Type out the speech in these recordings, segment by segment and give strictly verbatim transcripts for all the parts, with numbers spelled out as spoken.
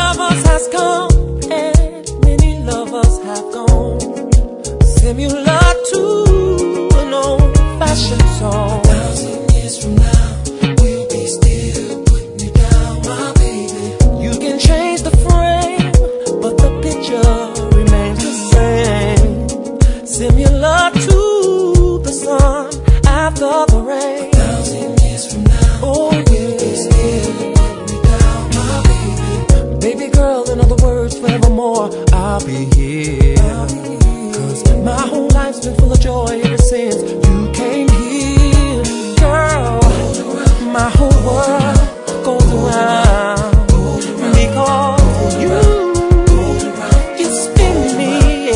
lovers has come and many lovers have gone, similar to an old-fashioned song. A thousand years from now, we'll be still putting you down, my baby. You can change the frame, but the picture remains the same, similar to the sun after the rain. A thousand years from now, oh yeah, we'll be still putting you down, my baby. Baby girl, in other words, forevermore, I'll be here. Cause my whole life's been full of joy ever since you came here. Girl, my whole world goes around because you, you spin me,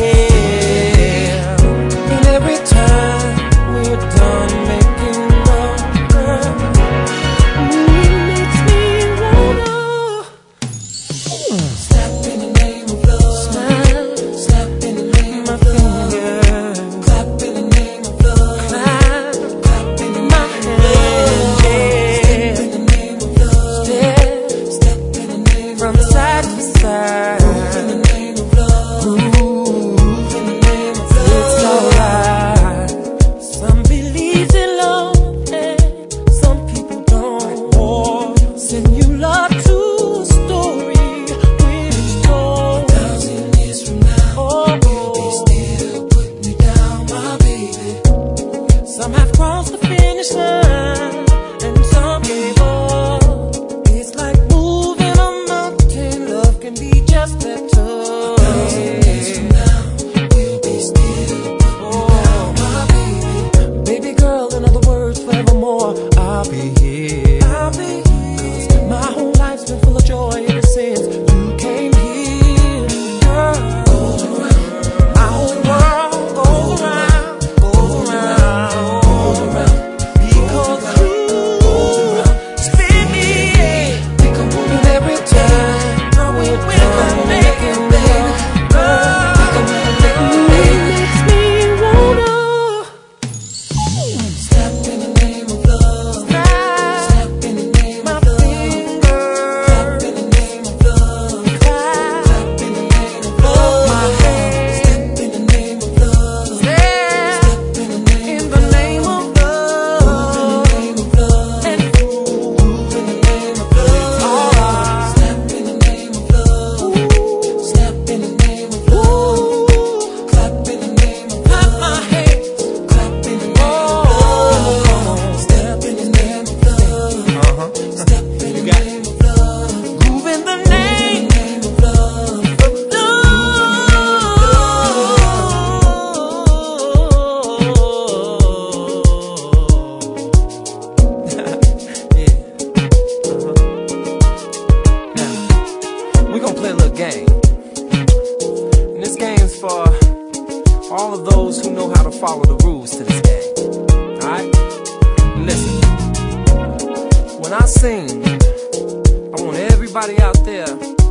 yeah. And every time we're done making love, girl, it makes me wanna slap in the name of love, smile, slap in the name of love, clap in the name of love, clap, clap in the name of love, step in the name of love, step, step in the name from side to side, move in the name of love, move in the name of love. It's alright. Some believe in love and some people don't. Or similar to a story which told. A thousand years from now, we'll be still putting you down, my baby. Some have crossed the finish line and some gave up. It's like moving a mountain. Love can be just that tough. A thousand years from now, we'll be still putting you down, my baby. Baby girl, in other words, forevermore, I'll be here. I'll be here. 'Cause my whole life's been full of joy ever since you came here. Girl, my whole world goes around, goes around, goes around. Because you spin me, yeah. And every time we're done making love, girl, it makes me wanna slap in the name of love, slap in the name of love, clap in the name of love, clap in the name of love, my hand, step in the name of love, step in the name of love, and move in the name of love, step in the name of love, step in the name of love, clap in the name of love, clap my hands, clap in the name of love, step in the name of love, step in the name of love, move in the name of love, of love. We gon' play a little game. And this game's for all of those who know how to follow the rules to this game. Alright? Listen. When I sing, I want everybody out there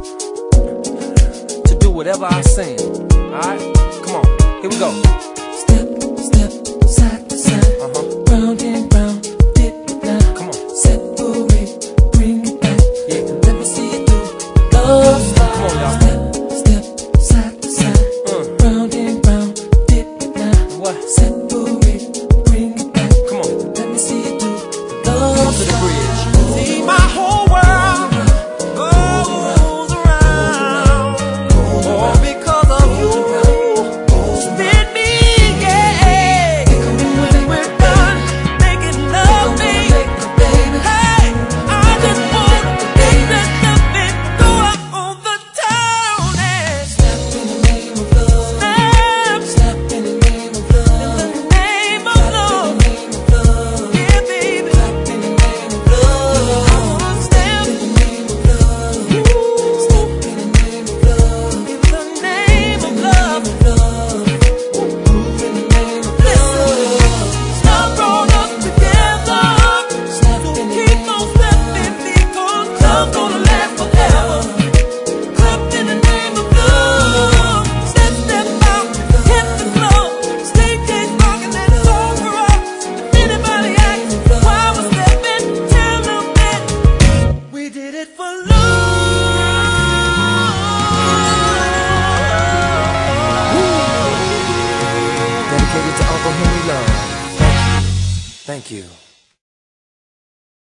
to do whatever I sing. Alright? Come on. Here we go. Step, step, side to side. Uh-huh. Round and round, dip it now. Come on. Separate, bring it back. Yeah. Let me see it through. Love slide. Come on, y'all. Step, step, side to side. Uh. Round and round, dip it now. What? Separate, bring it back. Come on. Let me see it through. Love to the bridge. See my whole world goes around. All because of you. Spin me you.